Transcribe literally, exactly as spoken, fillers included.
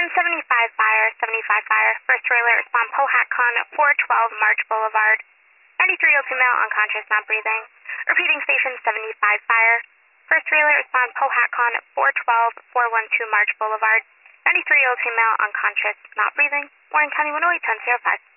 seventy-five fire, seventy-five fire. First trailer, respond Pohatcon, four twelve March Boulevard. ninety-three oh two male, unconscious, not breathing. Repeating station seventy-five fire. First trailer, respond Pohatcon, four twelve four twelve March Boulevard. ninety-three oh two male, unconscious, not breathing. Warren County one oh eight, ten oh five.